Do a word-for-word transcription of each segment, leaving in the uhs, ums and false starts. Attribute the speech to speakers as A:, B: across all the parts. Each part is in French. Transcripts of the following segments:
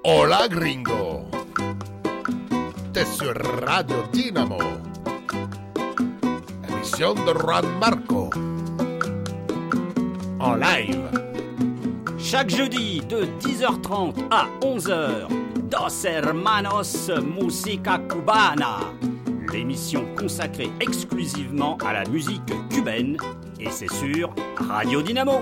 A: Hola gringo, t'es sur Radio Dynamo, émission de Juan Marco, en live.
B: Chaque jeudi de dix heures trente à onze heures, Dos Hermanos Música Cubana, l'émission consacrée exclusivement à la musique cubaine, et c'est sur Radio Dynamo.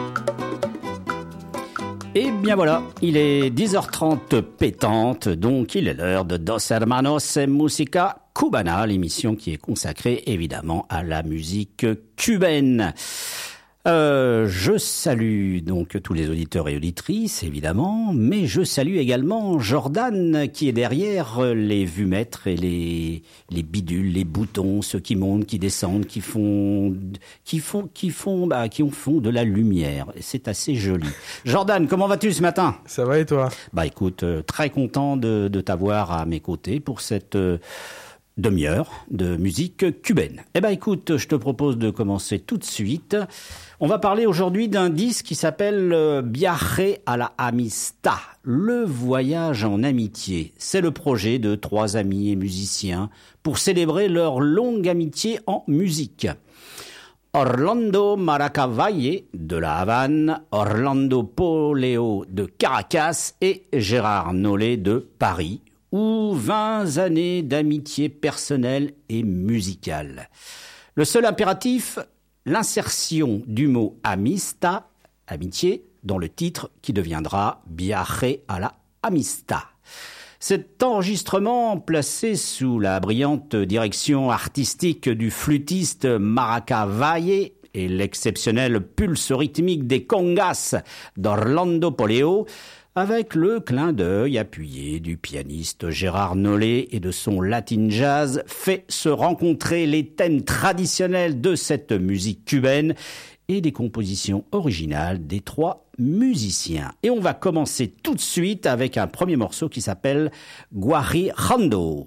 B: Et bien voilà, il est dix heures trente pétante, donc il est l'heure de Dos Hermanos Música Cubana, l'émission qui est consacrée évidemment à la musique cubaine. Euh, je salue donc tous les auditeurs et auditrices, évidemment, mais je salue également Jordan qui est derrière les vumètres et les, les bidules, les boutons, ceux qui montent, qui descendent, qui font, qui font, qui font, bah, qui font de la lumière. C'est assez joli. Jordan, comment vas-tu ce matin?
C: Ça va et toi?
B: Bah écoute, euh, très content de, de t'avoir à mes côtés pour cette euh, demi-heure de musique cubaine. Eh ben écoute, je te propose de commencer tout de suite. On va parler aujourd'hui d'un disque qui s'appelle euh, Viaje a la Amistad, le voyage en amitié. C'est le projet de trois amis et musiciens pour célébrer leur longue amitié en musique. Orlando Maracavalle de La Havane, Orlando Poleo de Caracas et Gérard Nollet de Paris, ou vingt années d'amitié personnelle et musicale. Le seul impératif, l'insertion du mot amistad, amitié, dans le titre qui deviendra Viaje a la Amistad. Cet enregistrement, placé sous la brillante direction artistique du flûtiste Maracavalle et l'exceptionnel pulse rythmique des congas d'Orlando Poleo, avec le clin d'œil appuyé du pianiste Gérard Nollet et de son Latin Jazz, fait se rencontrer les thèmes traditionnels de cette musique cubaine et des compositions originales des trois musiciens. Et on va commencer tout de suite avec un premier morceau qui s'appelle Guajirando.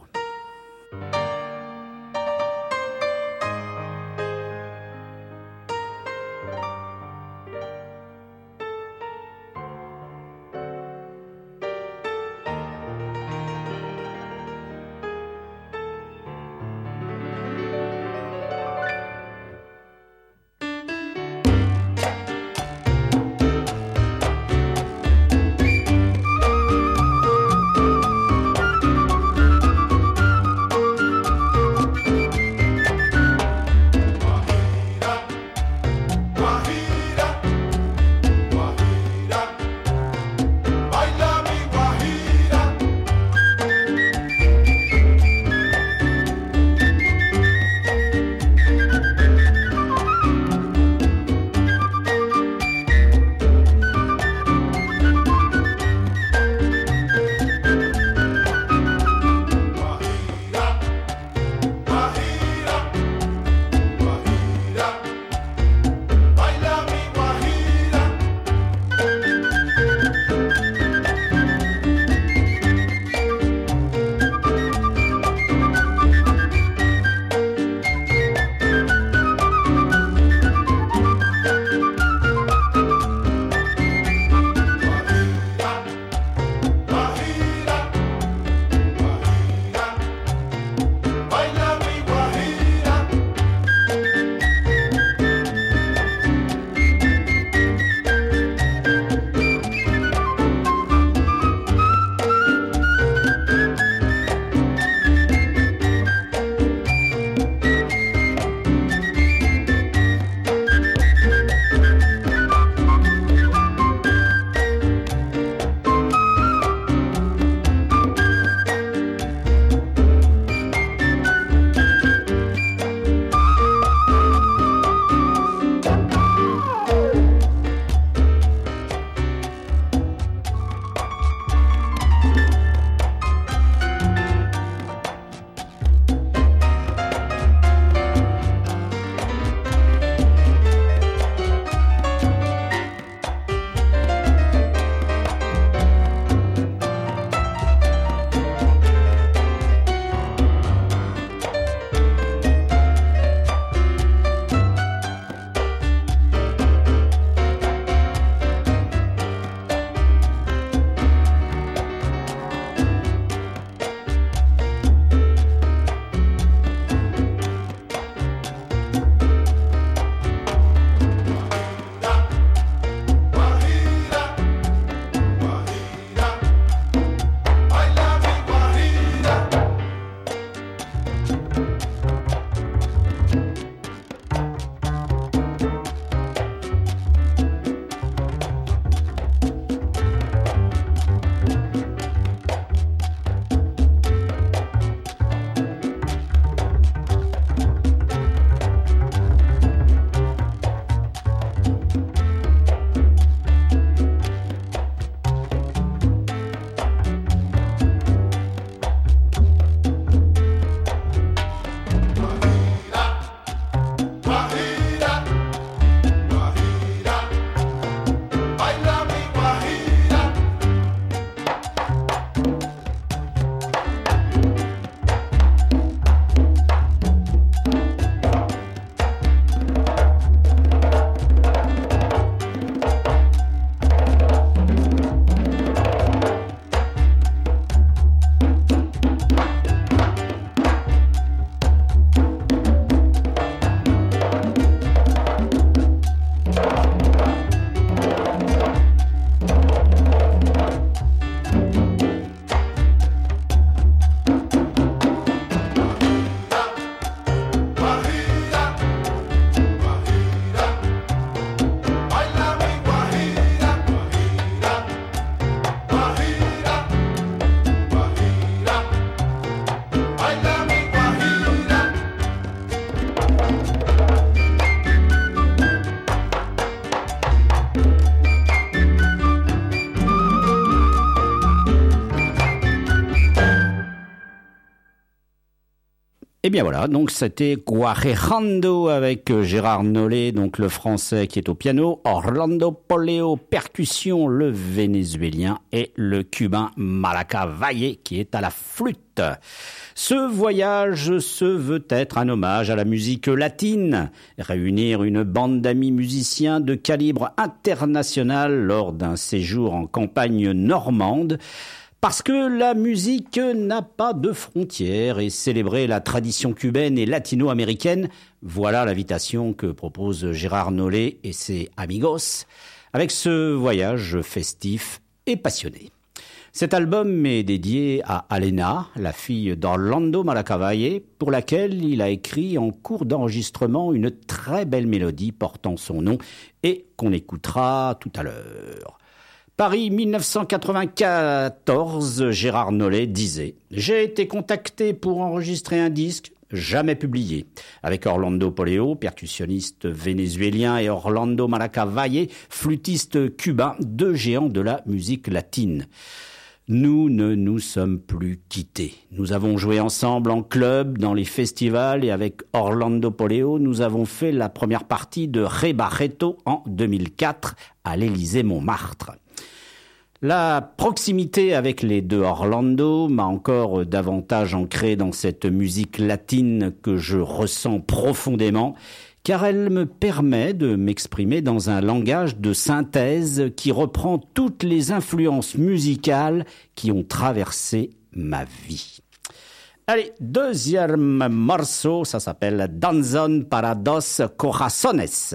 B: bien voilà, donc c'était Guarejando avec Gérard Nollet, donc le français qui est au piano, Orlando Poleo, percussion, le vénézuélien et le cubain Malaca Valle qui est à la flûte. Ce voyage se veut être un hommage à la musique latine, réunir une bande d'amis musiciens de calibre international lors d'un séjour en campagne normande, parce que la musique n'a pas de frontières et célébrer la tradition cubaine et latino-américaine, voilà l'invitation que propose Gérard Nollet et ses amigos, avec ce voyage festif et passionné. Cet album est dédié à Alena, la fille d'Orlando Malaca Valle, pour laquelle il a écrit en cours d'enregistrement une très belle mélodie portant son nom et qu'on écoutera tout à l'heure. Paris mille neuf cent quatre-vingt-quatorze, Gérard Nollet disait « J'ai été contacté pour enregistrer un disque, jamais publié, avec Orlando Poleo, percussionniste vénézuélien, et Orlando Malaca Valle, flûtiste cubain, deux géants de la musique latine. Nous ne nous sommes plus quittés. Nous avons joué ensemble en club, dans les festivals, et avec Orlando Poleo, nous avons fait la première partie de Ré Barreto en deux mille quatre à l'Élysée-Montmartre. La proximité avec les deux Orlando m'a encore davantage ancré dans cette musique latine que je ressens profondément, car elle me permet de m'exprimer dans un langage de synthèse qui reprend toutes les influences musicales qui ont traversé ma vie. Allez, deuxième morceau, ça s'appelle Danzón para dos corazones.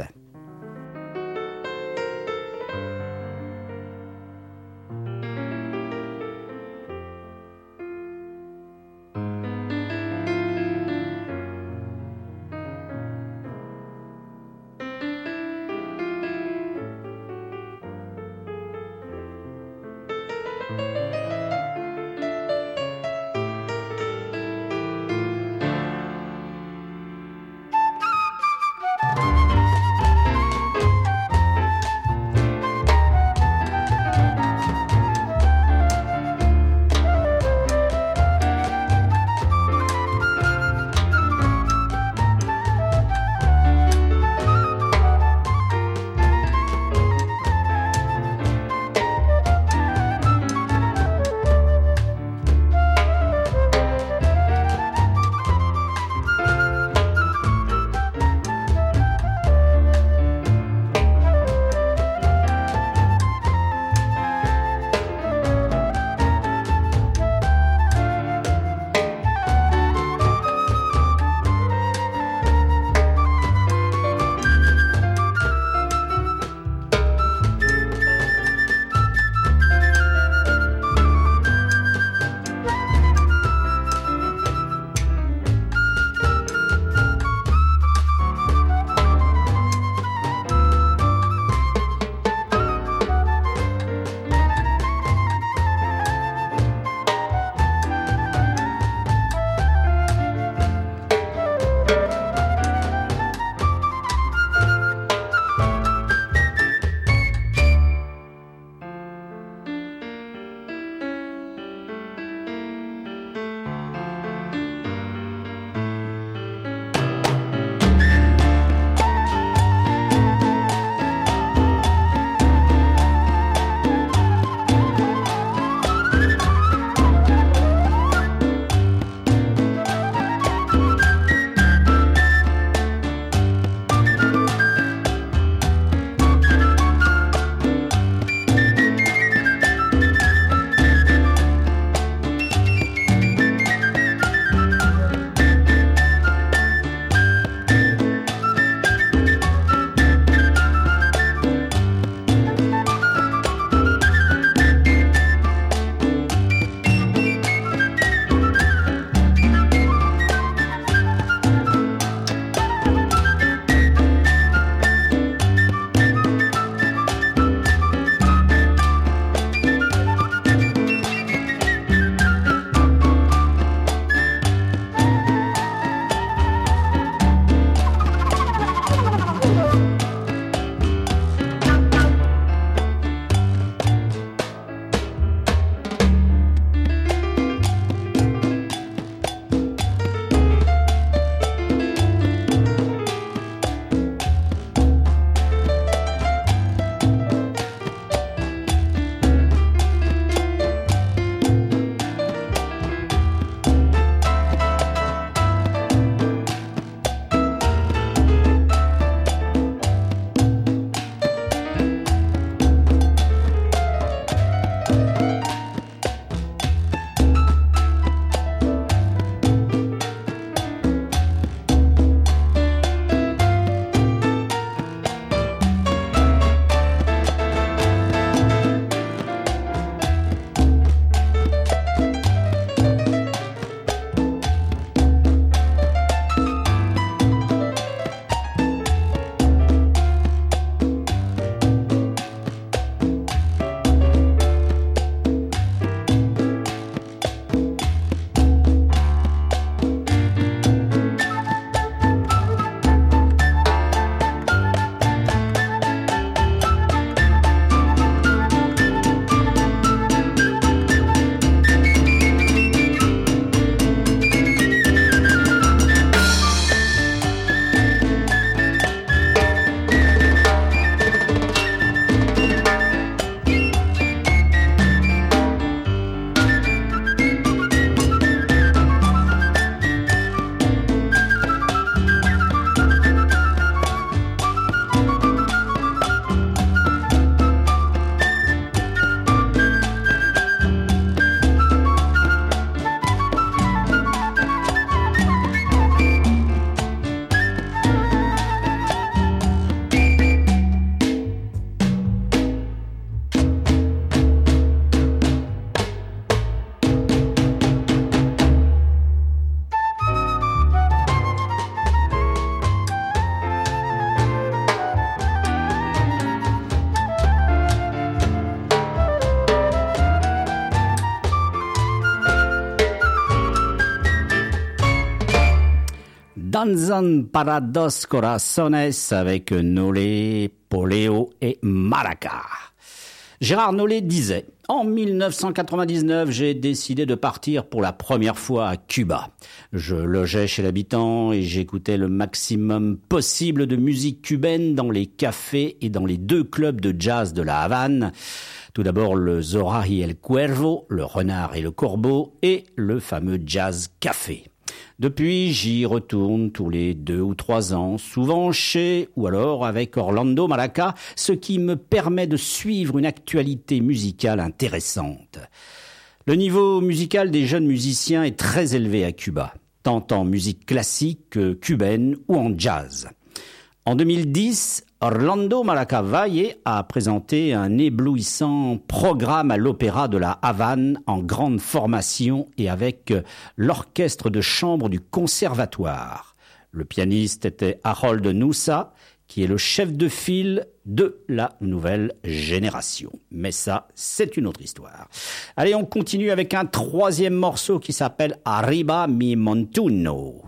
B: Danzan para dos corazones avec Nolé, Poleo et Maraca. Gérard Nolé disait « En mille neuf cent quatre-vingt-dix-neuf, j'ai décidé de partir pour la première fois à Cuba. Je logeais chez l'habitant et j'écoutais le maximum possible de musique cubaine dans les cafés et dans les deux clubs de jazz de la Havane. Tout d'abord le Zorra y el Cuervo, le renard et le corbeau, et le fameux jazz café. Depuis, j'y retourne tous les deux ou trois ans, souvent chez ou alors avec Orlando Maraca, ce qui me permet de suivre une actualité musicale intéressante. Le niveau musical des jeunes musiciens est très élevé à Cuba, tant en musique classique que cubaine ou en jazz. En deux mille dix, Orlando Maraca Valle a présenté un éblouissant programme à l'Opéra de la Havane en grande formation et avec l'orchestre de chambre du conservatoire. Le pianiste était Harold Nusa, qui est le chef de file de la nouvelle génération. Mais ça, c'est une autre histoire. Allez, on continue avec un troisième morceau qui s'appelle Arriba mi Montuno.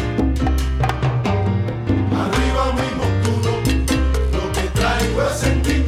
C: Arriba mi montuno, lo que traigo es sentir.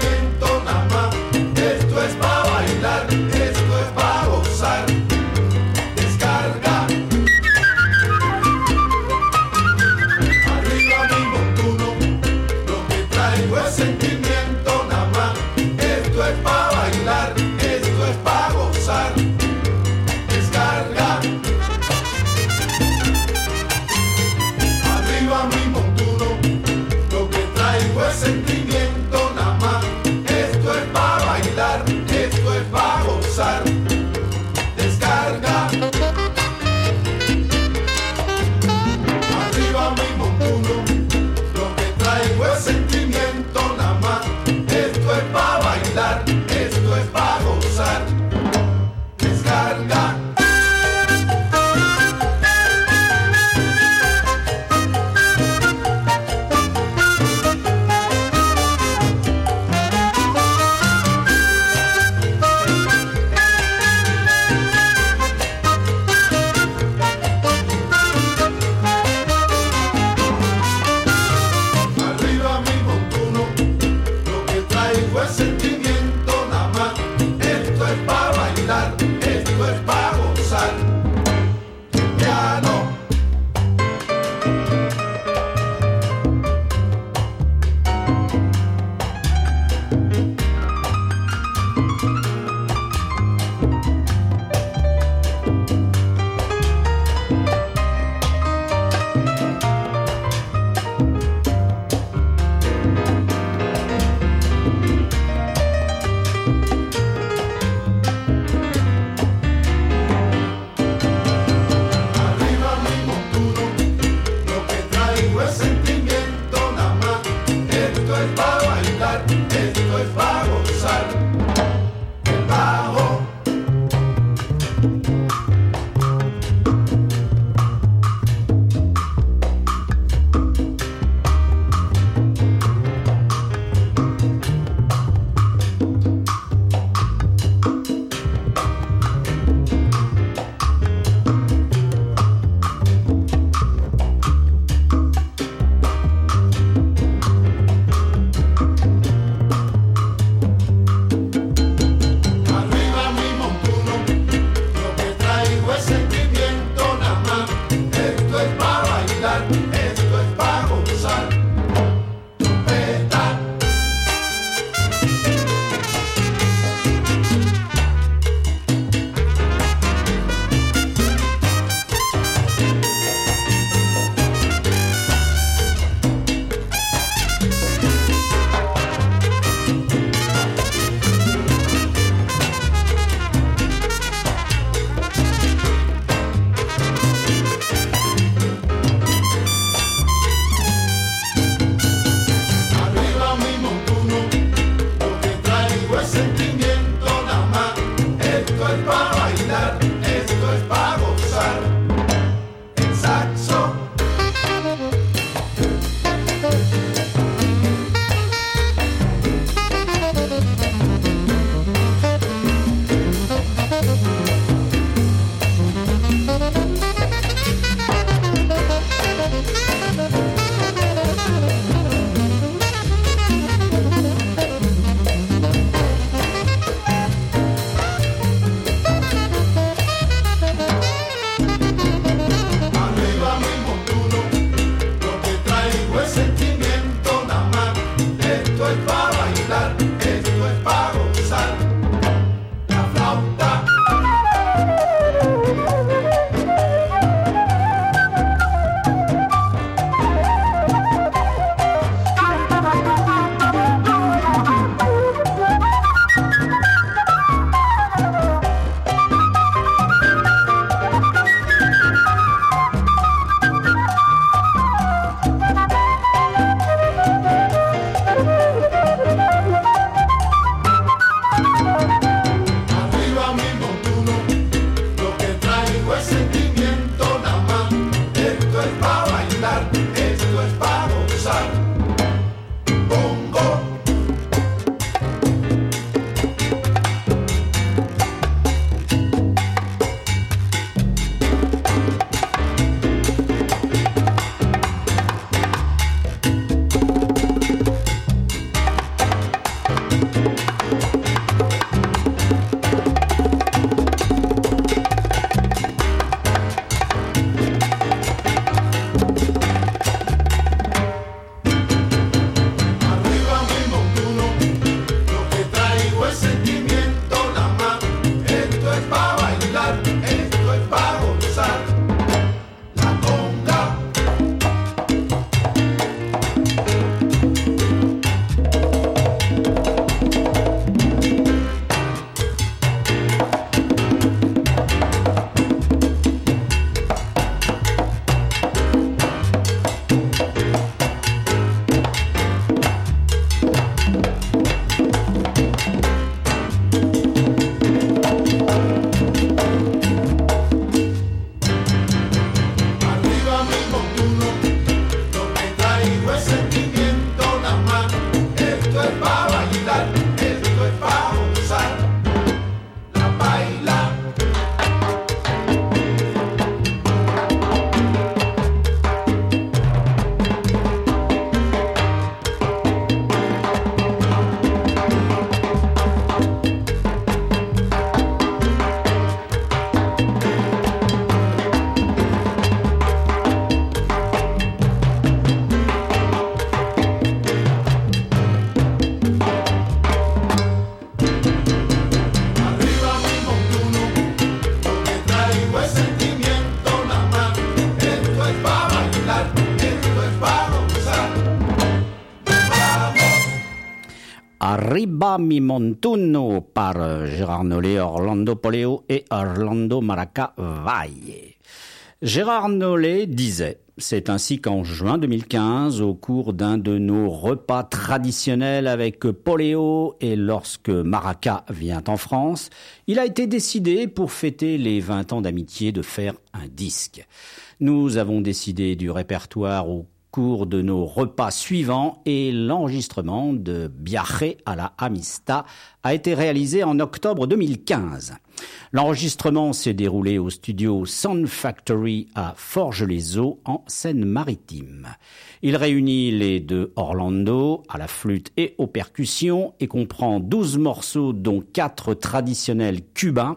B: Arriba mi montuno par Gérard Nollet, Orlando Poleo et Orlando Maraca Valle. Gérard Nollet disait: c'est ainsi qu'en juin deux mille quinze, au cours d'un de nos repas traditionnels avec Poleo et lorsque Maraca vient en France, il a été décidé pour fêter les vingt ans d'amitié de faire un disque. Nous avons décidé du répertoire au cours de nos repas suivants et l'enregistrement de Viaje a la Amistad a été réalisé en octobre deux mille quinze. L'enregistrement s'est déroulé au studio Sound Factory à Forges-les-Eaux en Seine-Maritime. Il réunit les deux Orlando à la flûte et aux percussions et comprend douze morceaux dont quatre traditionnels cubains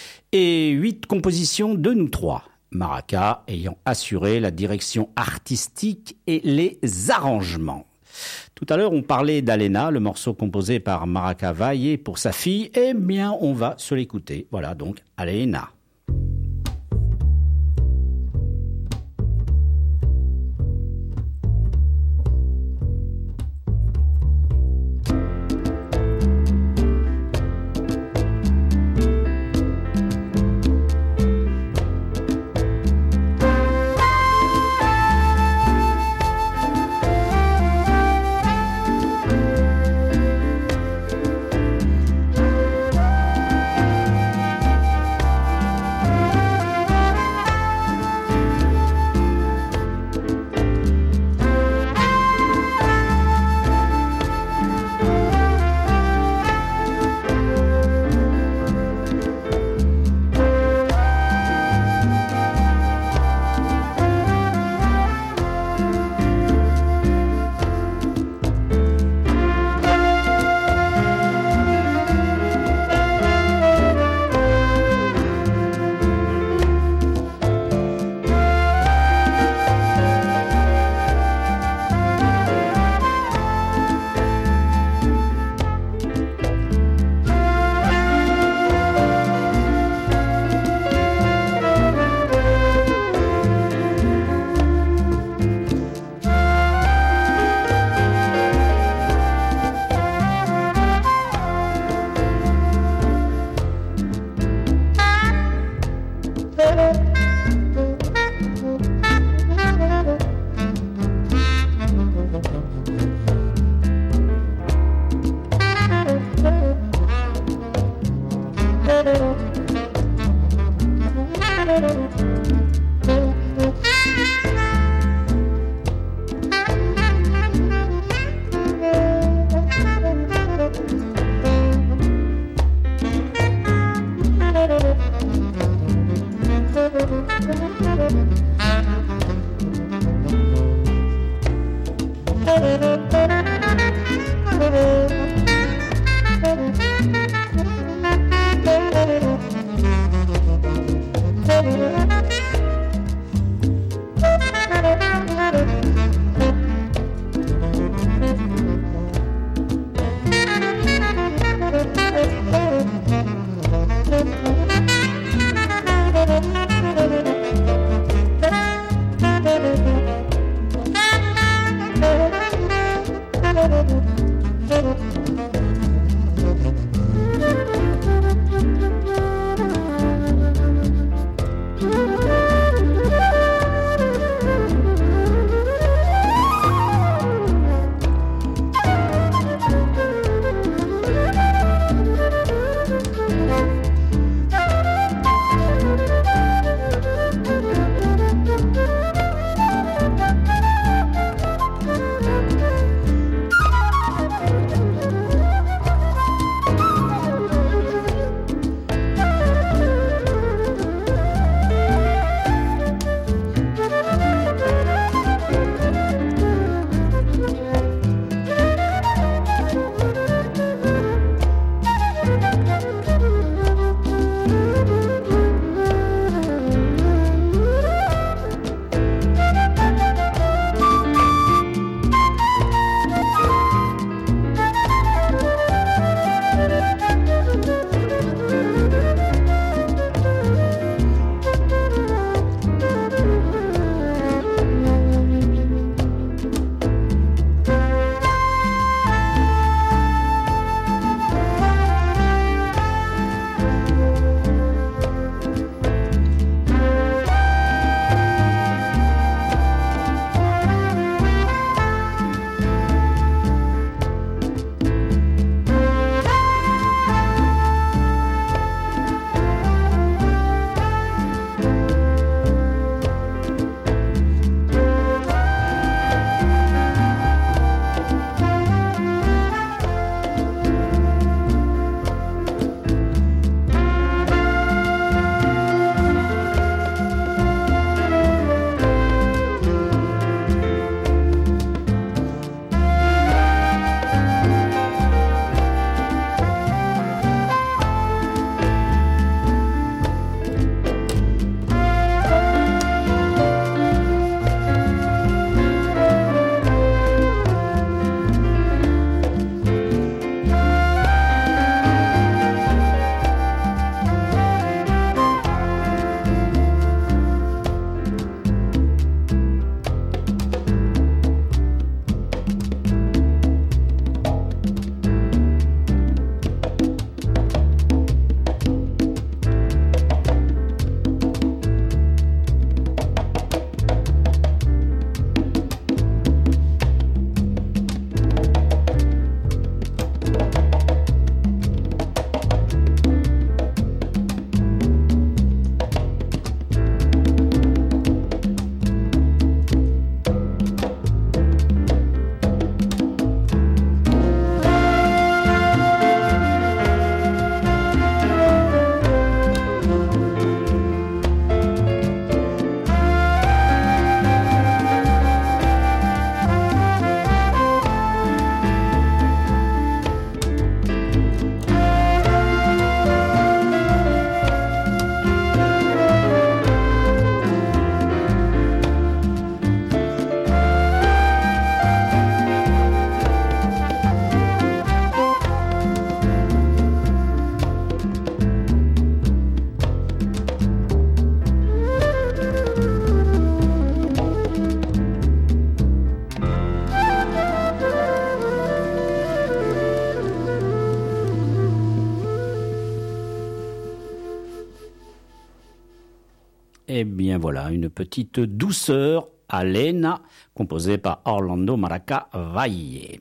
B: et huit compositions de nous trois. Maraca ayant assuré la direction artistique et les arrangements. Tout à l'heure, on parlait d'Alena, le morceau composé par Maraca Valle pour sa fille. Eh bien, on va se l'écouter. Voilà donc Alena.
C: Thank you.
B: eh bien voilà, une petite douceur, Alena, composée par Orlando Maraca Valle.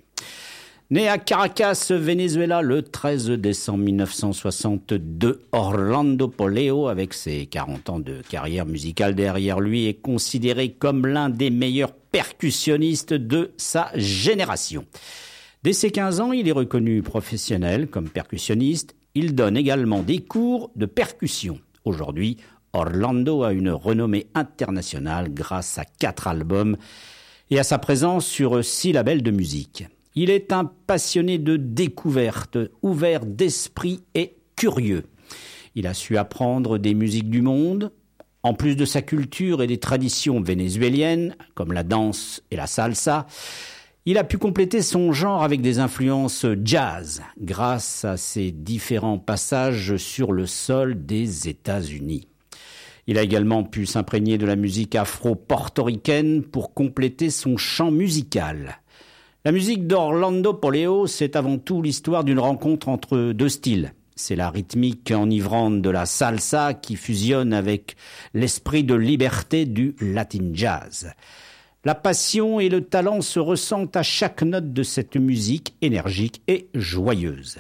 B: Né à Caracas, Venezuela, le treize décembre mille neuf cent soixante-deux, Orlando Poleo, avec ses quarante ans de carrière musicale derrière lui, est considéré comme l'un des meilleurs percussionnistes de sa génération. Dès ses quinze ans, il est reconnu professionnel comme percussionniste. Il donne également des cours de percussion. Aujourd'hui, Orlando a une renommée internationale grâce à quatre albums et à sa présence sur six labels de musique. Il est un passionné de découverte, ouvert d'esprit et curieux. Il a su apprendre des musiques du monde, en plus de sa culture et des traditions vénézuéliennes, comme la danse et la salsa. Il a pu compléter son genre avec des influences jazz, grâce à ses différents passages sur le sol des États-Unis. Il a également pu s'imprégner de la musique afro-portoricaine pour compléter son champ musical. La musique d'Orlando Poleo, c'est avant tout l'histoire d'une rencontre entre deux styles. C'est la rythmique enivrante de la salsa qui fusionne avec l'esprit de liberté du latin jazz. La passion et le talent se ressentent à chaque note de cette musique énergique et joyeuse.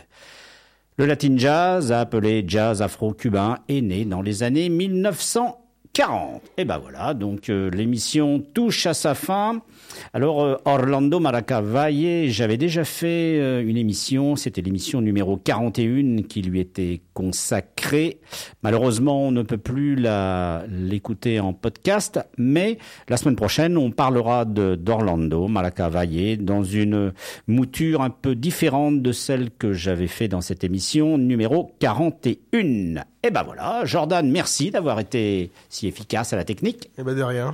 B: Le latin jazz, appelé jazz afro-cubain, est né dans les années mille neuf cent quarante. Et ben voilà, donc euh, l'émission touche à sa fin. Alors euh, Orlando Maraca Valle, j'avais déjà fait euh, une émission, c'était l'émission numéro quarante et un qui lui était consacrée. Malheureusement, on ne peut plus la, l'écouter en podcast, mais la semaine prochaine, on parlera de, d'Orlando Maraca Valle dans une mouture un peu différente de celle que j'avais fait dans cette émission numéro quarante et un. Et ben voilà, Jordan, merci d'avoir été si efficace à la technique.
C: Eh ben de rien.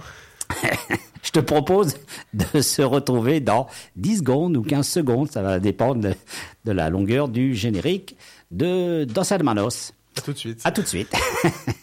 B: Je te propose de se retrouver dans dix secondes ou quinze secondes, ça va dépendre de, de la longueur du générique de Dos Hermanos.
C: À tout de suite.
B: À tout de suite.